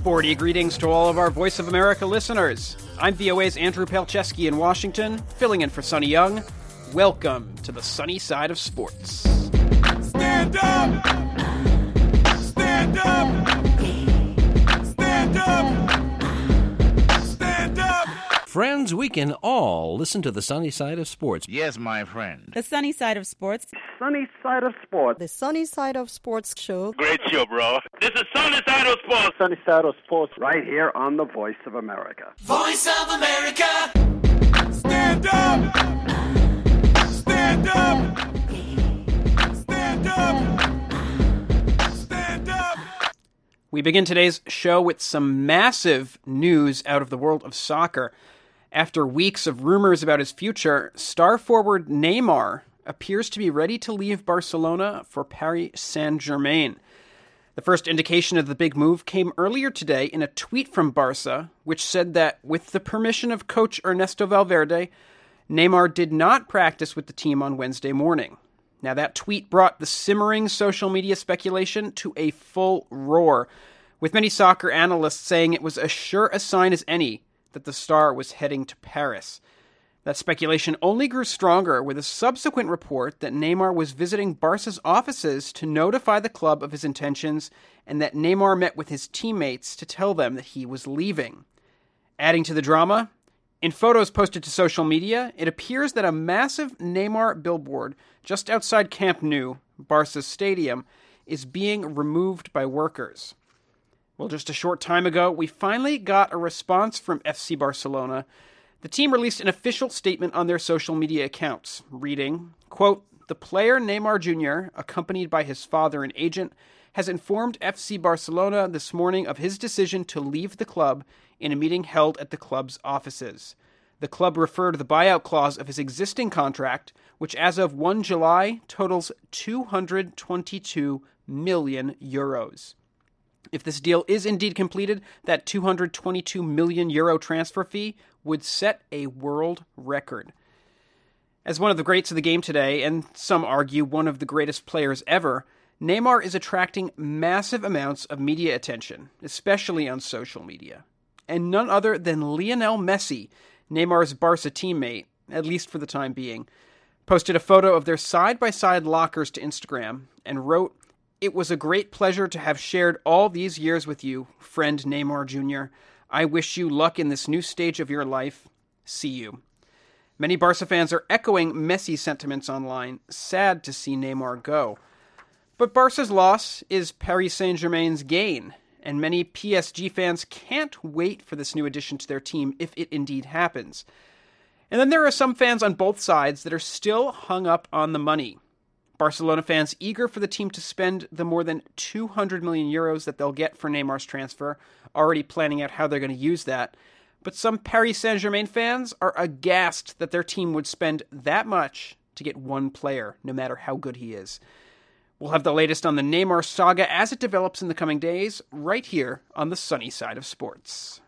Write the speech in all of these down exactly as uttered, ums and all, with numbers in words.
Sporty greetings to all of our Voice of America listeners. I'm V O A's Andrew Palczewski in Washington, filling in for Sonny Young. Welcome to the sunny side of sports. Stand up! Stand up! Stand up! Stand up! Friends, we can all listen to the sunny side of sports. Yes, my friend. The sunny side of sports. Sunny side of sports. The sunny side of sports show. Great show, bro. This is Sunny Side of Sports. Sunny side of sports right here on the Voice of America. Voice of America! Stand up! Stand up! Stand up! Stand up! We begin today's show with some massive news out of the world of soccer. After weeks of rumors about his future, star forward Neymar appears to be ready to leave Barcelona for Paris Saint-Germain. The first indication of the big move came earlier today in a tweet from Barca, which said that with the permission of coach Ernesto Valverde, Neymar did not practice with the team on Wednesday morning. Now, that tweet brought the simmering social media speculation to a full roar, with many soccer analysts saying it was as sure a sign as any that the star was heading to Paris. That speculation only grew stronger with a subsequent report that Neymar was visiting Barca's offices to notify the club of his intentions and that Neymar met with his teammates to tell them that he was leaving. Adding to the drama, in photos posted to social media, it appears that a massive Neymar billboard just outside Camp Nou, Barca's stadium, is being removed by workers. Well, just a short time ago, we finally got a response from F C Barcelona. The team released an official statement on their social media accounts, reading, quote, "The player Neymar Junior, accompanied by his father and agent, has informed F C Barcelona this morning of his decision to leave the club in a meeting held at the club's offices. The club referred the buyout clause of his existing contract, which as of the first of July totals two hundred twenty-two million euros. If this deal is indeed completed, that two hundred twenty-two million euro transfer fee would set a world record." As one of the greats of the game today, and some argue one of the greatest players ever, Neymar is attracting massive amounts of media attention, especially on social media. And none other than Lionel Messi, Neymar's Barca teammate, at least for the time being, posted a photo of their side-by-side lockers to Instagram and wrote, "It was a great pleasure to have shared all these years with you, friend Neymar Junior I wish you luck in this new stage of your life. See you." Many Barca fans are echoing Messi's sentiments online, sad to see Neymar go. But Barca's loss is Paris Saint-Germain's gain, and many P S G fans can't wait for this new addition to their team if it indeed happens. And then there are some fans on both sides that are still hung up on the money. Barcelona fans eager for the team to spend the more than two hundred million euros that they'll get for Neymar's transfer, already planning out how they're going to use that. But some Paris Saint-Germain fans are aghast that their team would spend that much to get one player, no matter how good he is. We'll have the latest on the Neymar saga as it develops in the coming days, right here on the sunny side of sports.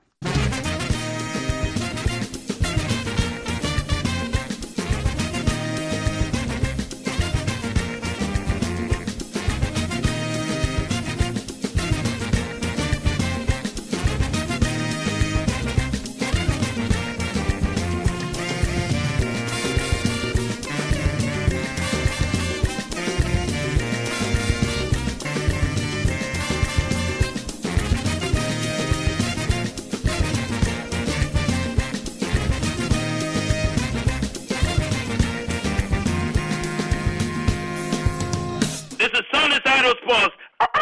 Sports.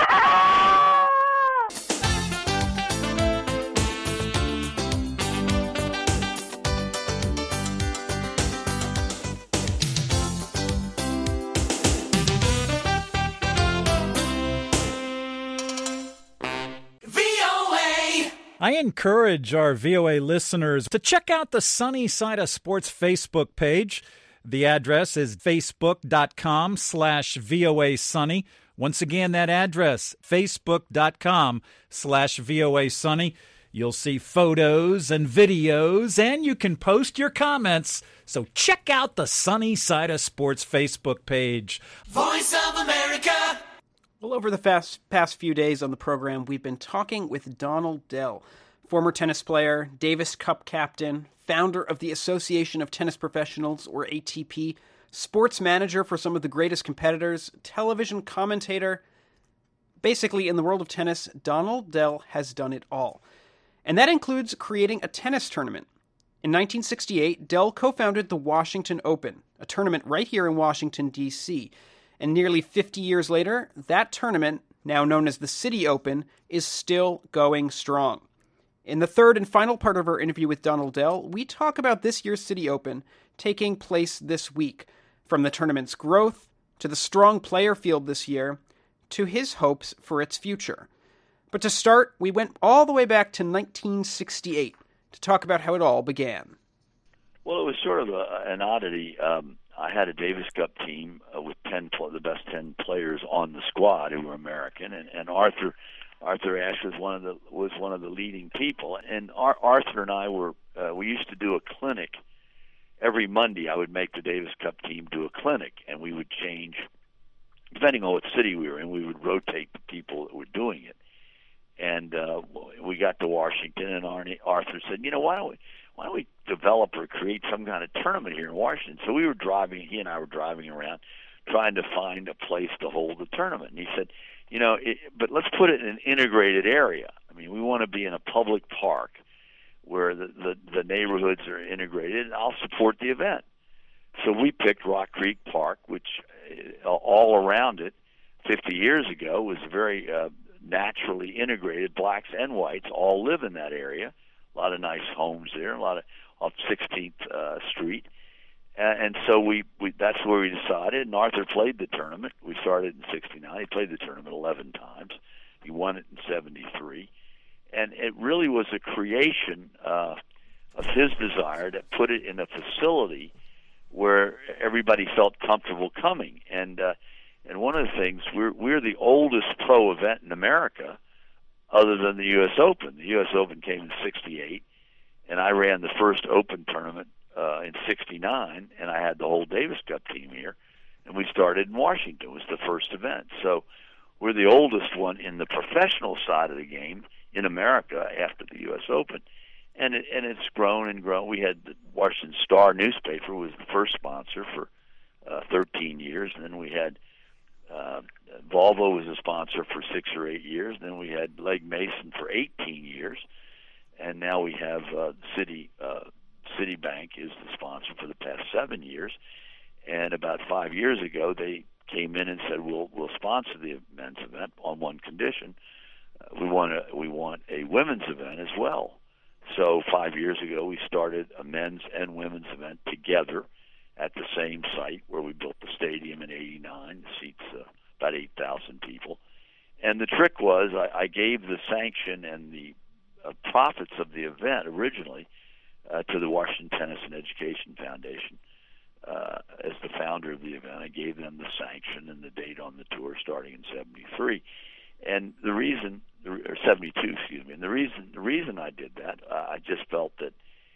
I encourage our V O A listeners to check out the Sunny Side of Sports Facebook page. The address is facebook.com slash VOA Sunny. Once again, that address, facebook.com slash VOA Sunny. You'll see photos and videos, and you can post your comments. So check out the Sunny Side of Sports Facebook page. Voice of America. Well, over the fast, past few days on the program, we've been talking with Donald Dell, former tennis player, Davis Cup captain, founder of the Association of Tennis Professionals, or A T P, sports manager for some of the greatest competitors, television commentator. Basically, in the world of tennis, Donald Dell has done it all. And that includes creating a tennis tournament. In nineteen sixty-eight, Dell co-founded the Washington Open, a tournament right here in Washington, D C, and nearly fifty years later, that tournament, now known as the City Open, is still going strong. In the third and final part of our interview with Donald Dell, we talk about this year's City Open taking place this week, from the tournament's growth, to the strong player field this year, to his hopes for its future. But to start, we went all the way back to nineteen sixty-eight to talk about how it all began. Well, it was sort of a, an oddity. Um, I had a Davis Cup team uh, with ten, the best ten players on the squad who were American, and, and Arthur Arthur Ashe was one of the was one of the leading people. And Ar- Arthur and I were uh, we used to do a clinic every Monday. I would make the Davis Cup team do a clinic, and we would change depending on what city we were in. We would rotate the people that were doing it. And uh, we got to Washington, and Arnie, Arthur said, "You know, why don't we why don't we develop or create some kind of tournament here in Washington?" So we were driving. He and I were driving around, trying to find a place to hold the tournament. And he said, "You know, it, but let's put it in an integrated area. I mean, we want to be in a public park where the, the the neighborhoods are integrated, and I'll support the event." So we picked Rock Creek Park, which uh, all around it, fifty years ago, was very uh, naturally integrated. Blacks and whites all live in that area. A lot of nice homes there, a lot of off sixteenth uh, Street, and, and so we, we that's where we decided. And Arthur played the tournament. We started in sixty-nine. He played the tournament eleven times. He won it in seventy-three, and it really was a creation uh, of his desire to put it in a facility where everybody felt comfortable coming. And uh, and one of the things, we're we're the oldest pro event in America, other than the U S Open. The U S Open came in sixty-eight, and I ran the first Open tournament uh, in sixty-nine, and I had the whole Davis Cup team here, and we started in Washington. It was the first event. So we're the oldest one in the professional side of the game in America after the U S Open. And it, and it's grown and grown. We had the Washington Star newspaper was the first sponsor for uh, thirteen years, and then we had uh, Volvo was a sponsor for six or eight years. Then we had Legg Mason for eighteen years, and now we have uh, City uh, Citibank is the sponsor for the past seven years. And about five years ago, they came in and said, "We'll we'll sponsor the men's event on one condition: uh, we want a we want a women's event as well." So five years ago, we started a men's and women's event together at the same site where we built the stadium in eighty-nine. It seats uh, about eight thousand people. And the trick was I, I gave the sanction and the uh, profits of the event originally uh, to the Washington Tennis and Education Foundation. Uh, as the founder of the event, I gave them the sanction and the date on the tour starting in seventy-three. And the reason, or seventy-two, excuse me, and the reason, the reason I did that, uh, I just felt that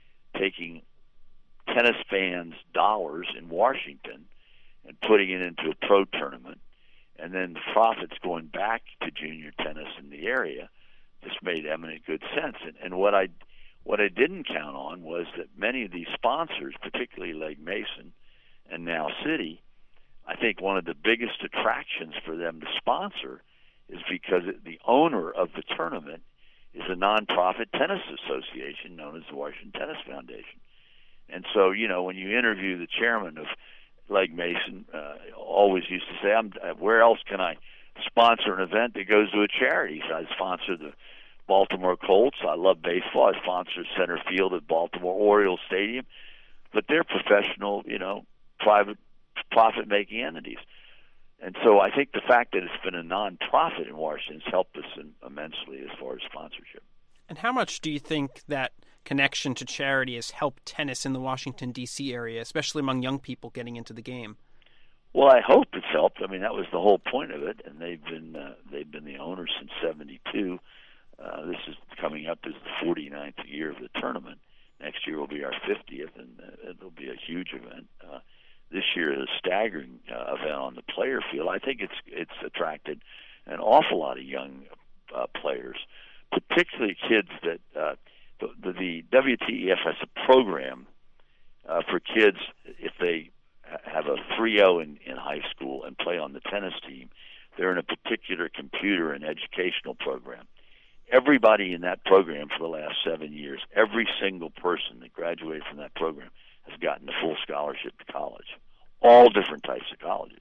taking tennis fans' dollars in Washington and putting it into a pro tournament, and then the profits going back to junior tennis in the area, just made eminent good sense. And, and what I, what I didn't count on was that many of these sponsors, particularly Legg Mason and now City, I think one of the biggest attractions for them to sponsor is because the owner of the tournament is a nonprofit tennis association known as the Washington Tennis Foundation. And so, you know, when you interview the chairman of Legg Mason, uh, always used to say, I'm, where else can I sponsor an event that goes to a charity? So I sponsor the Baltimore Colts. I love baseball. I sponsor center field at Baltimore Orioles Stadium. But they're professional, you know, private profit-making entities. And so I think the fact that it's been a nonprofit in Washington has helped us in, immensely as far as sponsorship. And how much do you think that connection to charity has helped tennis in the Washington, D C area, especially among young people getting into the game? Well, I hope it's helped. I mean, that was the whole point of it, and they've been uh, they've been the owners since seventy-two. Uh, this is coming up as the forty-ninth year of the tournament. Next year will be our fiftieth, and uh, it'll be a huge event. Uh, this year is a staggering uh, event on the player field. I think it's it's attracted an awful lot of young uh, players, particularly kids that uh, the, the, the W T E F has a program uh, for kids if they have a three oh in, in high school and play on the tennis team. They're in a particular computer and educational program. Everybody in that program for the last seven years, every single person that graduated from that program has gotten a full scholarship to college. All different types of colleges,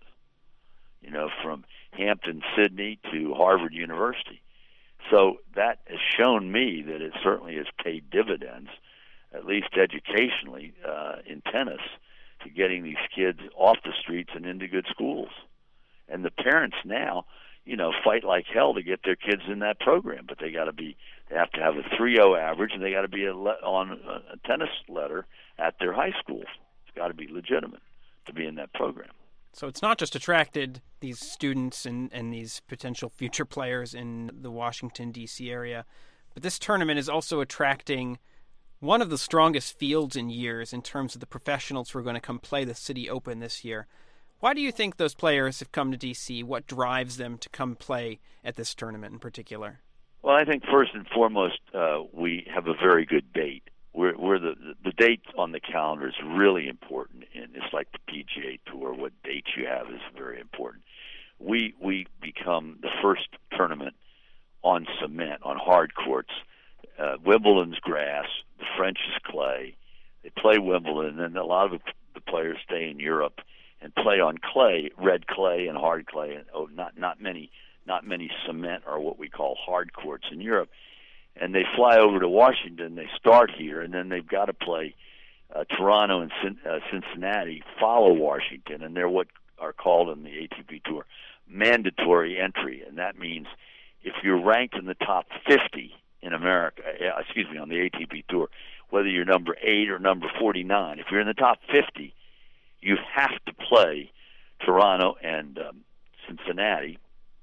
you know, from Hampton, Sydney to Harvard University. So that has shown me that it certainly has paid dividends, at least educationally, uh, in tennis, to getting these kids off the streets and into good schools. And the parents now, you know, fight like hell to get their kids in that program, but they got to be, they have to have a three oh average, and they got to be a le- on a, a tennis letter at their high school. It's got to be legitimate to be in that program. So it's not just attracted these students and, and these potential future players in the Washington, D C area, but this tournament is also attracting one of the strongest fields in years in terms of the professionals who are going to come play the City Open this year. Why do you think those players have come to D C? What drives them to come play at this tournament in particular? Well, I think first and foremost, uh, we have a very good date. We're, we're the the date on the calendar is really important, and it's like the P G A Tour. What dates you have is very important. We we become the first tournament on cement, on hard courts. Uh, Wimbledon's grass, the French is clay. They play Wimbledon, and then a lot of the players stay in Europe and play on clay, red clay and hard clay. And oh, not not many not many cement or what we call hard courts in Europe. And they fly over to Washington, they start here, and then they've got to play uh, Toronto and Cin- uh, Cincinnati, follow Washington, and they're what are called in the A T P Tour mandatory entry. And that means if you're ranked in the top fifty in America, uh, excuse me, on the A T P Tour, whether you're number eight or number forty-nine, if you're in the top fifty, you have to play Toronto and um, Cincinnati.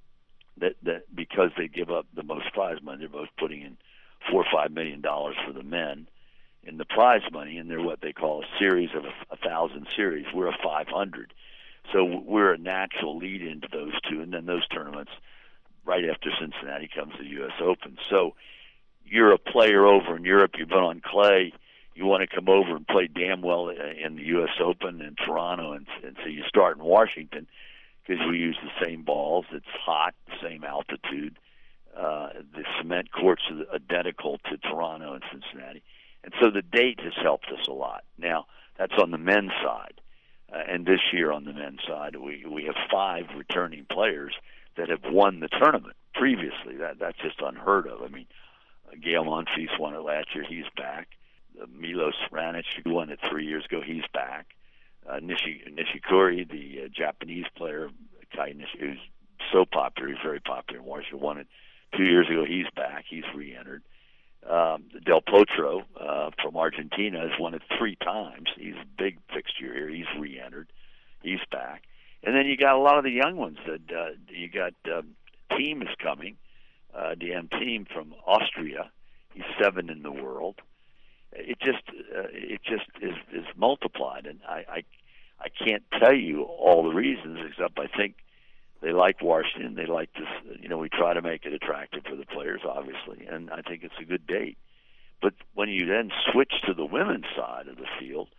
That, that because they give up the most prize money, they're both putting in four or five million dollars for the men in the prize money, and they're what they call a series of a, a thousand series. We're a five hundred, so we're a natural lead into those two, and then those tournaments right after Cincinnati comes the U S Open. So you're a player over in Europe, you've been on clay, you want to come over and play damn well in the U S Open in Toronto, and, and so you start in Washington. Because we use the same balls, it's hot, same altitude. Uh, the cement courts are identical to Toronto and Cincinnati. And so the date has helped us a lot. Now, that's on the men's side. Uh, and this year on the men's side, we, we have five returning players that have won the tournament previously. That That's just unheard of. I mean, uh, Gael Monfils won it last year, he's back. Uh, Milos Raonic, who won it three years ago, he's back. Uh, Nishi, Nishikori, the uh, Japanese player, Kai Nishi, who's so popular, he's very popular in Washington, won it two years ago. He's back. He's re-entered. Um, Del Potro uh, from Argentina has won it three times. He's a big fixture here. He's re-entered. He's back. And then you got a lot of the young ones. That uh, you got um, Thiem is coming, uh, D M Thiem from Austria. He's seven in the world. It just uh, it just is, is multiplied, and I, I I can't tell you all the reasons, except I think they like Washington. They like this. You know, we try to make it attractive for the players, obviously, and I think it's a good date. But when you then switch to the women's side of the field,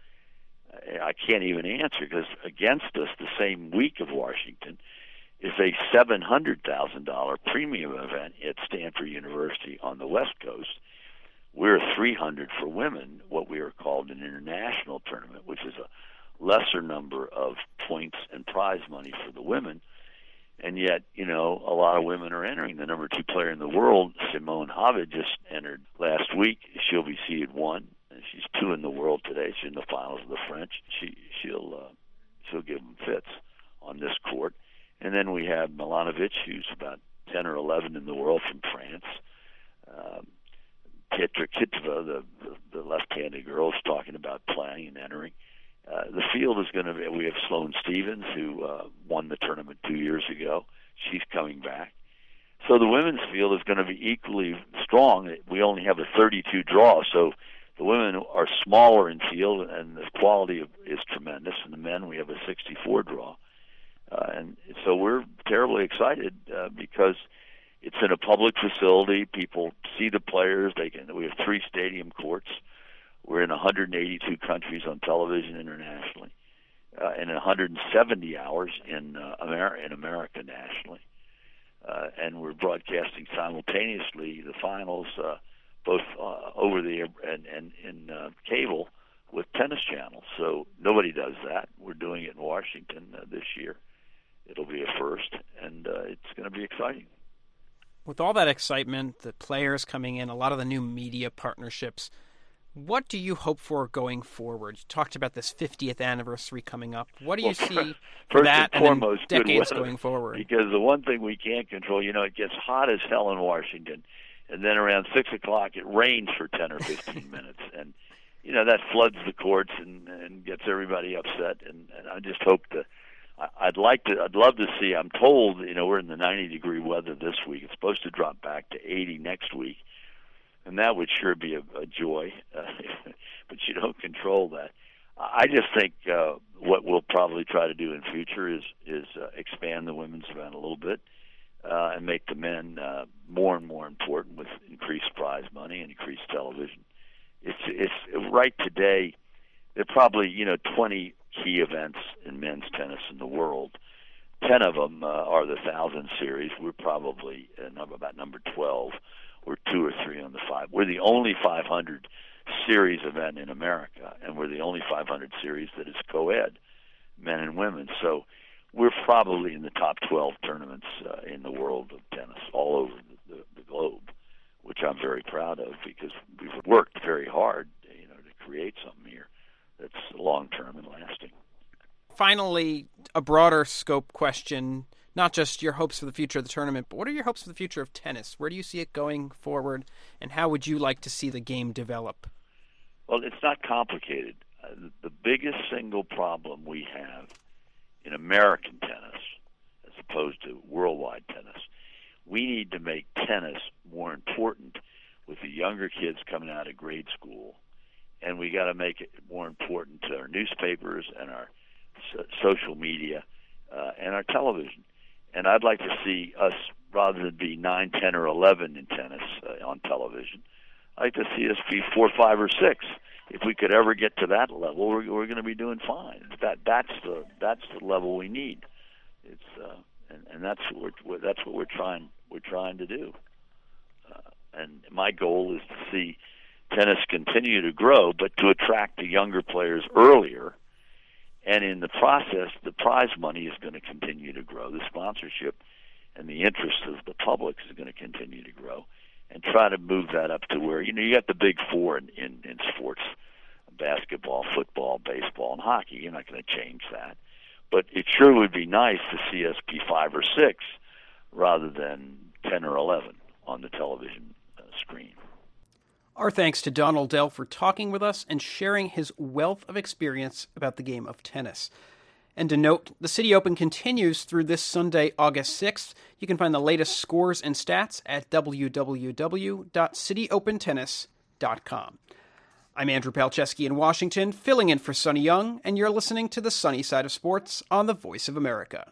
I can't even answer, because against us the same week of Washington is a seven hundred thousand dollars premium event at Stanford University on the West Coast. We're three hundred for women, what we are called an international tournament, which is a lesser number of points and prize money for the women. And yet, you know, a lot of women are entering. The number two player in the world, Simone Havid, just entered last week. She'll be seeded one, and she's two in the world today. She's in the finals of the French. She she'll uh, she'll give them fits on this court. And then we have Milanovic, who's about ten or eleven in the world from France. Um, Petra Kvitova, the, the, the left-handed girl, is talking about playing and entering. Uh, the field is going to be, we have Sloane Stephens, who uh, won the tournament two years ago. She's coming back. So the women's field is going to be equally strong. We only have a thirty-two draw, so the women are smaller in field, and the quality of, is tremendous. And the men, we have a sixty-four draw. Uh, and so we're terribly excited uh, uh, because it's in a public facility. People see the players. They can. We have three stadium courts. We're in one hundred eighty-two countries on television internationally, uh, and one hundred seventy hours in uh, America, in America nationally. Uh, and we're broadcasting simultaneously the finals, uh, both uh, over the air and, and in uh, cable with Tennis Channel. So nobody does that. We're doing it in Washington uh, this year. It'll be a first, and uh, it's going to be exciting. With all that excitement, the players coming in, a lot of the new media partnerships, what do you hope for going forward? You talked about this fiftieth anniversary coming up. What do you well, see for for that and foremost, and then decades weather, going forward? Because the one thing we can't control, you know, it gets hot as hell in Washington, and then around six o'clock it rains for ten or fifteen minutes, and you know that floods the courts and, and gets everybody upset. And, and I just hope to. I'd like to. I'd love to see. I'm told, you know, we're in the ninety degree weather this week. It's supposed to drop back to eighty next week, and that would sure be a, a joy. Uh, but you don't control that. I just think uh, what we'll probably try to do in future is is uh, expand the women's event a little bit uh, and make the men uh, more and more important with increased prize money and increased television. It's it's right today. There are probably you know twenty key events in men's tennis in the world. Ten of them uh, are the Thousand Series. We're probably uh, number, about number twelve. We're two or three on the five. We're the only five hundred series event in America, and we're the only five hundred series that is co-ed, men and women. So we're probably in the top twelve tournaments uh, in the world of tennis all over the, the, the globe, which I'm very proud of because we've worked very hard, you know, to create something here that's long-term and lasting. Finally, a broader scope question, not just your hopes for the future of the tournament, but what are your hopes for the future of tennis? Where do you see it going forward, and how would you like to see the game develop? Well, it's not complicated. Uh, the biggest single problem we have in American tennis, as opposed to worldwide tennis, we need to make tennis more important with the younger kids coming out of grade school. And we got to make it more important to our newspapers and our so- social media uh, and our television. And I'd like to see us, rather than be nine, ten, or eleven in tennis uh, on television, I'd like to see us be four, five, or six. If we could ever get to that level, we're, we're going to be doing fine. That that's the that's the level we need. It's uh, and, and that's what we're, that's what we're trying we're trying to do. Uh, and my goal is to see tennis continue to grow, but to attract the younger players earlier. And in the process, the prize money is going to continue to grow. The sponsorship and the interest of the public is going to continue to grow. And try to move that up to where, you know, you got the big four in, in, in sports, basketball, football, baseball, and hockey. You're not going to change that. But it sure would be nice to see us be five or six rather than ten or eleven on the television uh, screen. Our thanks to Donald Dell for talking with us and sharing his wealth of experience about the game of tennis. And to note, the City Open continues through this Sunday, August sixth. You can find the latest scores and stats at w w w dot city open tennis dot com. I'm Andrew Palczewski in Washington, filling in for Sonny Young, and you're listening to The Sunny Side of Sports on the Voice of America.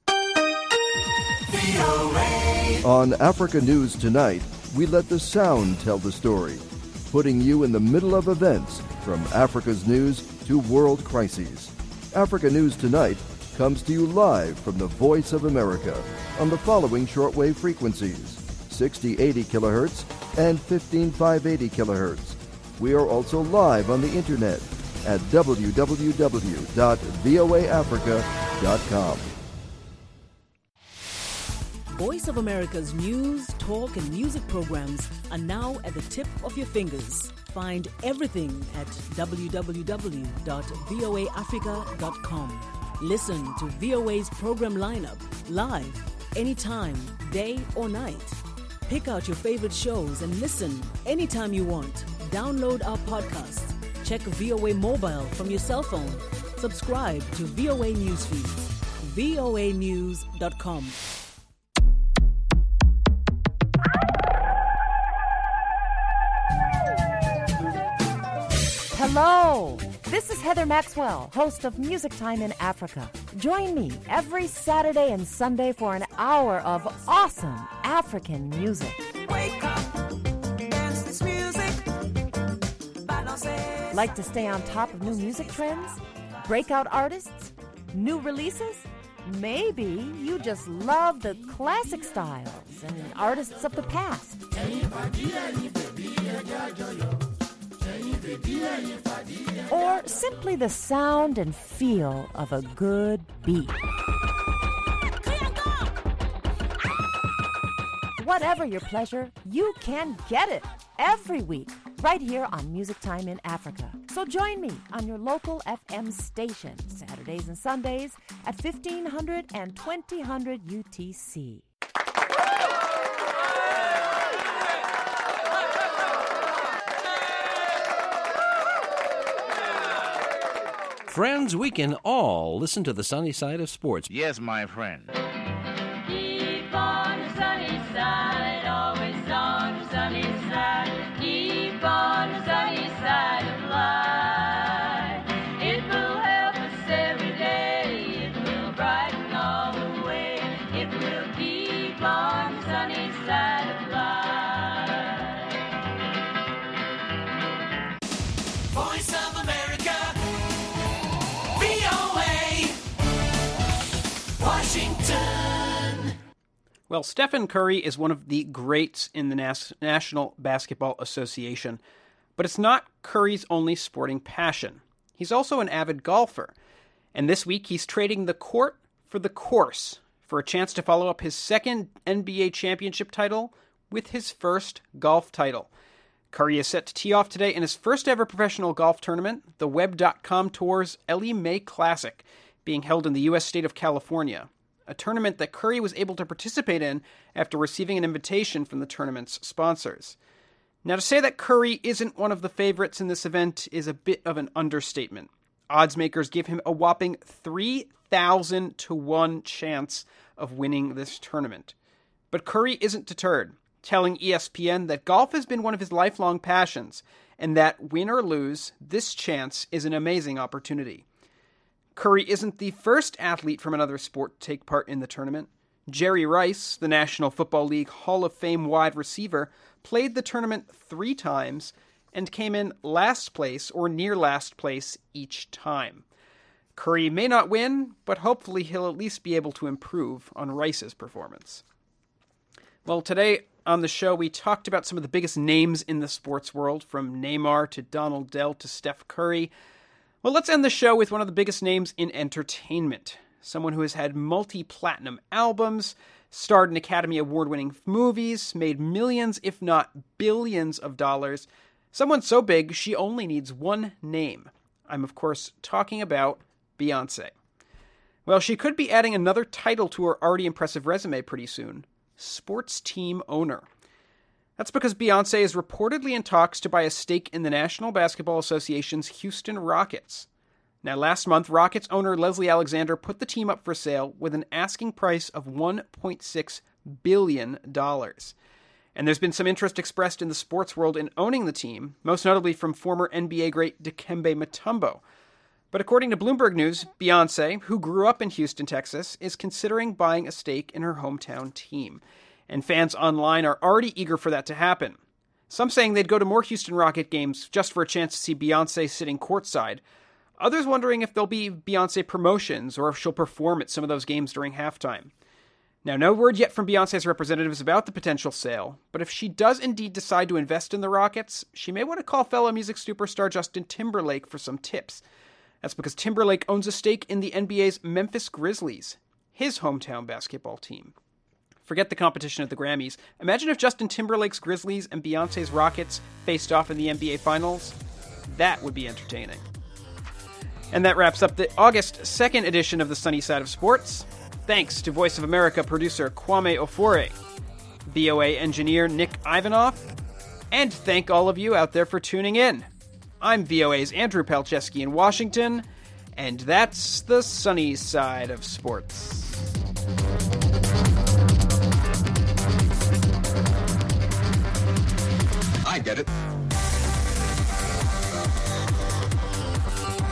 On Africa News Tonight, we let the sound tell the story, putting you in the middle of events from Africa's news to world crises. Africa News Tonight comes to you live from the Voice of America on the following shortwave frequencies, sixty eighty kilohertz and fifteen five eighty kilohertz. We are also live on the internet at w w w dot voa africa dot com. Voice of America's news, talk, and music programs are now at the tip of your fingers. Find everything at w w w dot voa africa dot com. Listen to V O A's program lineup live, anytime, day or night. Pick out your favorite shows and listen anytime you want. Download our podcast. Check V O A Mobile from your cell phone. Subscribe to V O A Newsfeed. v o a news dot com. Hello, This is Heather Maxwell, host of Music Time in Africa. Join me every Saturday and Sunday for an hour of awesome African music. Wake up, dance this music. Like to stay on top of new music trends? Breakout artists? New releases? Maybe you just love the classic styles and artists of the past. Or simply the sound and feel of a good beat. Whatever your pleasure, you can get it every week right here on Music Time in Africa. So join me on your local F M station Saturdays and Sundays at fifteen hundred and twenty hundred U T C. Friends, we can all listen to the sunny side of sports. Yes, my friend. Keep on the sunny side, always on the sunny side. Keep on the sunny side of life. It will help us every day. It will brighten all the way. It will keep on the sunny side of life. Voice of America, V O A, Washington. Well, Stephen Curry is one of the greats in the Nas- National Basketball Association, but it's not Curry's only sporting passion. He's also an avid golfer, and this week he's trading the court for the course for a chance to follow up his second N B A championship title with his first golf title. Curry is set to tee off today in his first ever professional golf tournament, the Web dot com Tour's Ellie Mae Classic, being held in the U S state of California, a tournament that Curry was able to participate in after receiving an invitation from the tournament's sponsors. Now, to say that Curry isn't one of the favorites in this event is a bit of an understatement. Odds makers give him a whopping three thousand to one chance of winning this tournament. But Curry isn't deterred, telling E S P N that golf has been one of his lifelong passions, and that, win or lose, this chance is an amazing opportunity. Curry isn't the first athlete from another sport to take part in the tournament. Jerry Rice, the National Football League Hall of Fame wide receiver, played the tournament three times and came in last place or near last place each time. Curry may not win, but hopefully he'll at least be able to improve on Rice's performance. Well, today on the show, we talked about some of the biggest names in the sports world, from Neymar to Donald Dell to Steph Curry. Well, let's end the show with one of the biggest names in entertainment. Someone who has had multi-platinum albums, starred in Academy Award-winning movies, made millions, if not billions of dollars. Someone so big, she only needs one name. I'm, of course, talking about Beyoncé. Well, she could be adding another title to her already impressive resume pretty soon. Sports team owner. That's because Beyoncé is reportedly in talks to buy a stake in the National Basketball Association's Houston Rockets. Now, last month, Rockets owner Leslie Alexander put the team up for sale with an asking price of one point six billion dollars. And there's been some interest expressed in the sports world in owning the team, most notably from former N B A great Dikembe Mutombo. But according to Bloomberg News, Beyoncé, who grew up in Houston, Texas, is considering buying a stake in her hometown team. And fans online are already eager for that to happen. Some saying they'd go to more Houston Rocket games just for a chance to see Beyoncé sitting courtside. Others wondering if there'll be Beyoncé promotions or if she'll perform at some of those games during halftime. Now, no word yet from Beyoncé's representatives about the potential sale, but if she does indeed decide to invest in the Rockets, she may want to call fellow music superstar Justin Timberlake for some tips. That's because Timberlake owns a stake in the N B A's Memphis Grizzlies, his hometown basketball team. Forget the competition at the Grammys. Imagine if Justin Timberlake's Grizzlies and Beyoncé's Rockets faced off in the N B A Finals. That would be entertaining. And that wraps up the August second edition of the Sunny Side of Sports. Thanks to Voice of America producer Kwame Ofore, V O A engineer Nick Ivanoff, and thank all of you out there for tuning in. I'm V O A's Andrew Palczewski in Washington, and that's the Sunny Side of Sports. I get it.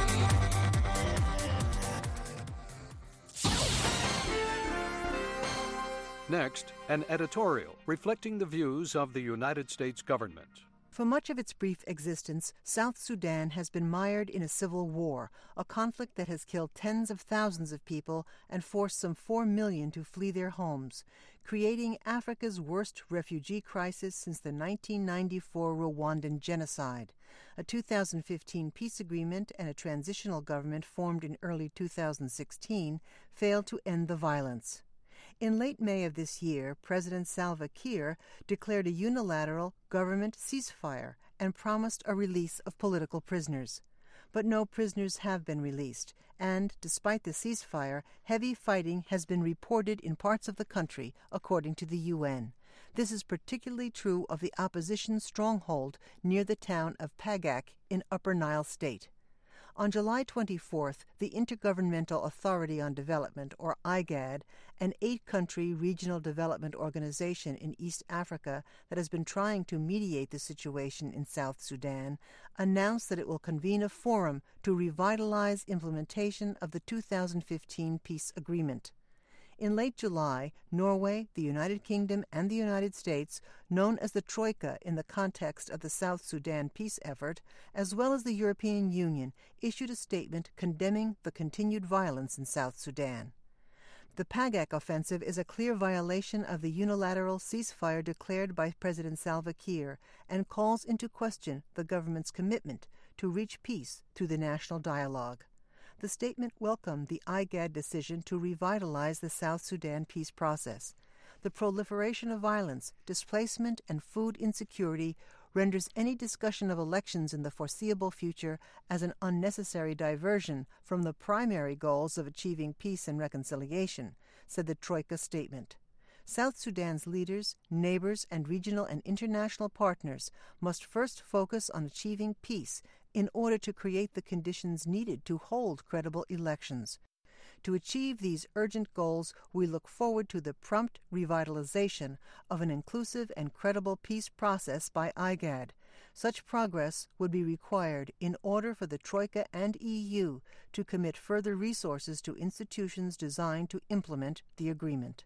Next, an editorial reflecting the views of the United States government. For much of its brief existence, South Sudan has been mired in a civil war, a conflict that has killed tens of thousands of people and forced some four million to flee their homes, creating Africa's worst refugee crisis since the nineteen ninety-four Rwandan genocide. A two thousand fifteen peace agreement and a transitional government formed in early two thousand sixteen failed to end the violence. In late May of this year, President Salva Kiir declared a unilateral government ceasefire and promised a release of political prisoners. But no prisoners have been released, and despite the ceasefire, heavy fighting has been reported in parts of the country, according to the U N. This is particularly true of the opposition stronghold near the town of Pagak in Upper Nile State. On July twenty-fourth, the Intergovernmental Authority on Development, or I G A D, an eight-country regional development organization in East Africa that has been trying to mediate the situation in South Sudan, announced that it will convene a forum to revitalize implementation of the two thousand fifteen peace agreement. In late July, Norway, the United Kingdom, and the United States, known as the Troika in the context of the South Sudan peace effort, as well as the European Union, issued a statement condemning the continued violence in South Sudan. The Pagak offensive is a clear violation of the unilateral ceasefire declared by President Salva Kiir and calls into question the government's commitment to reach peace through the national dialogue. The statement welcomed the I G A D decision to revitalize the South Sudan peace process. The proliferation of violence, displacement, and food insecurity renders any discussion of elections in the foreseeable future as an unnecessary diversion from the primary goals of achieving peace and reconciliation, said the Troika statement. South Sudan's leaders, neighbors, and regional and international partners must first focus on achieving peace in order to create the conditions needed to hold credible elections. To achieve these urgent goals, we look forward to the prompt revitalization of an inclusive and credible peace process by I G A D. Such progress would be required in order for the Troika and E U to commit further resources to institutions designed to implement the agreement.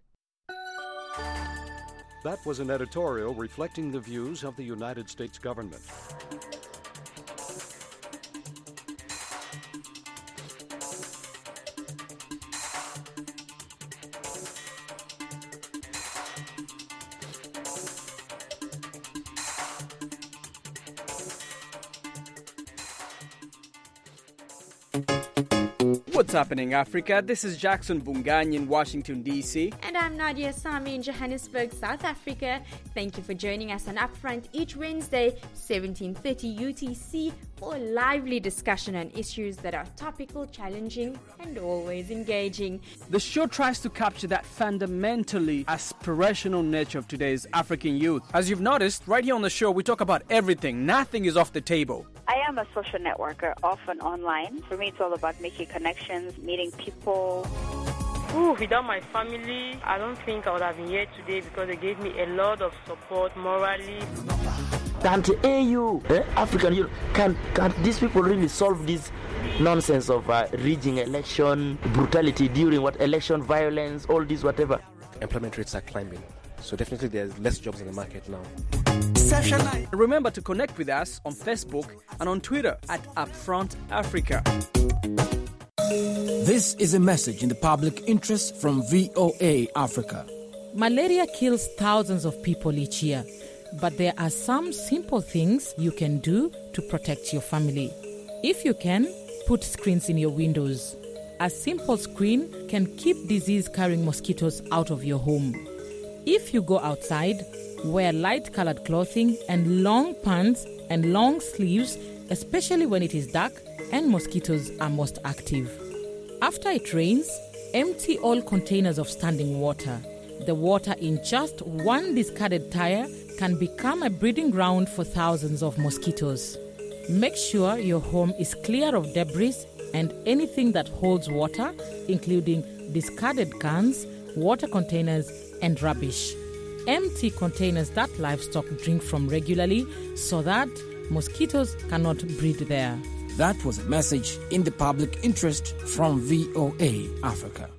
That was an editorial reflecting the views of the United States government. What's happening, Africa? This is Jackson Bungany in Washington, D C. And I'm Nadia Sami in Johannesburg, South Africa. Thank you for joining us on Upfront each Wednesday, seventeen thirty U T C, for a lively discussion on issues that are topical, challenging, and always engaging. The show tries to capture that fundamentally aspirational nature of today's African youth. As you've noticed, right here on the show, we talk about everything. Nothing is off the table. I am a social networker, often online. For me, it's all about making connections, meeting people. Ooh, without my family, I don't think I would have been here today because they gave me a lot of support morally. Can't A U, eh, African Union, can, can these people really solve this nonsense of uh, rigging election, brutality during what election, violence, all this, whatever? Employment rates are climbing, so definitely there's less jobs in the market now. Remember to connect with us on Facebook and on Twitter at Upfront Africa. This is a message in the public interest from V O A Africa. Malaria kills thousands of people each year, but there are some simple things you can do to protect your family. If you can, put screens in your windows. A simple screen can keep disease-carrying mosquitoes out of your home. If you go outside, wear light-colored clothing and long pants and long sleeves, especially when it is dark and mosquitoes are most active. After it rains, empty all containers of standing water. The water in just one discarded tire can become a breeding ground for thousands of mosquitoes. Make sure your home is clear of debris and anything that holds water, including discarded cans, water containers, and rubbish. Empty containers that livestock drink from regularly so that mosquitoes cannot breed there. That was a message in the public interest from V O A Africa.